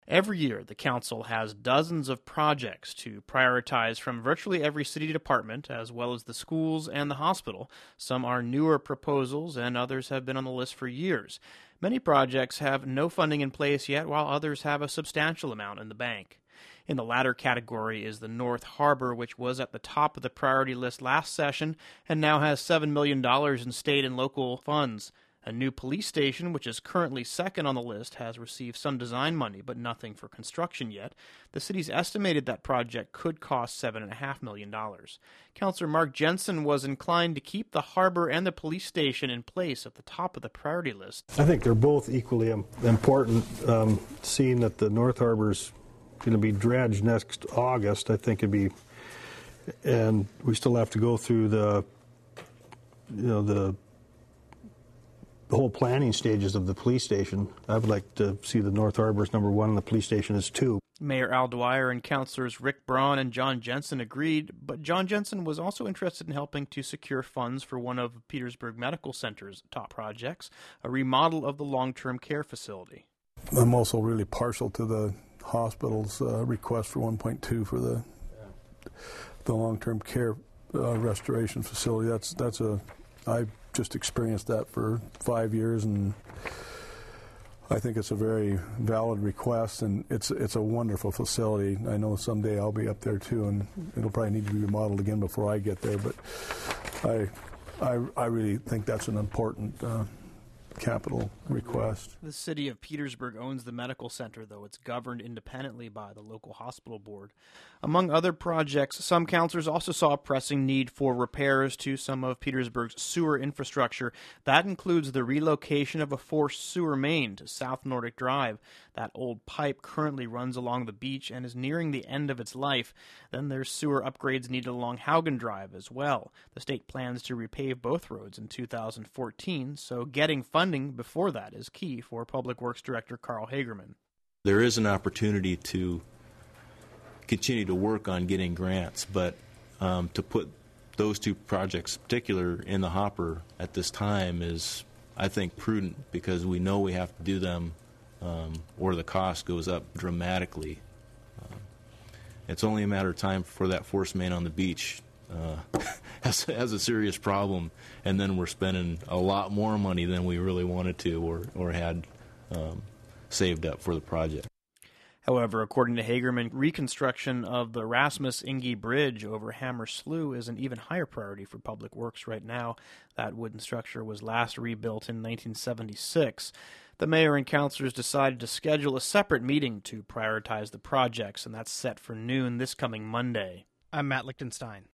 Every year, the council has dozens of projects to prioritize from virtually every city department, as well as the schools and the hospital. Some are newer proposals, and others have been on the list for years. Many projects have no funding in place yet, while others have a substantial amount in the bank. In the latter category is the North Harbor, which was at the top of the priority list last session and now has $7 million in state and local funds. A new police station, which is currently second on the list, has received some design money, but nothing for construction yet. The city's estimated that project could cost $7.5 million. Councilor Mark Jensen was inclined to keep the harbor and the police station in place at the top of the priority list. I think they're both equally important. Seeing that the North Harbor's going to be dredged next August, I think it'd be, and we still have to go through the whole planning stages of the police station. I would like to see the North Harbor as number one and the police station as two. Mayor Al Dwyer and councilors Rick Braun and John Jensen agreed, but John Jensen was also interested in helping to secure funds for one of Petersburg Medical Center's top projects, a remodel of the long-term care facility. I'm also really partial to the hospital's request for 1.2 for the long-term care restoration facility. I just experienced that for 5 years, and I think it's a very valid request, and it's a wonderful facility. I know someday I'll be up there too, and it'll probably need to be remodeled again before I get there, but I really think that's an important capital request. The city of Petersburg owns the medical center, though it's governed independently by the local hospital board. Among other projects, some councilors also saw a pressing need for repairs to some of Petersburg's sewer infrastructure. That includes the relocation of a forced sewer main to South Nordic Drive. That old pipe currently runs along the beach and is nearing the end of its life. Then there's sewer upgrades needed along Haugen Drive as well. The state plans to repave both roads in 2014, so getting funding before that is key for Public Works Director Carl Hagerman. There is an opportunity to continue to work on getting grants, but to put those two projects in particular in the hopper at this time is, I think, prudent, because we know we have to do them or the cost goes up dramatically. It's only a matter of time before that force main on the beach has a serious problem, and then we're spending a lot more money than we really wanted to or had saved up for the project. However, according to Hagerman, reconstruction of the Rasmus Inge Bridge over Hammer Slough is an even higher priority for Public Works right now. That wooden structure was last rebuilt in 1976. The mayor and councilors decided to schedule a separate meeting to prioritize the projects, and that's set for noon this coming Monday. I'm Matt Lichtenstein.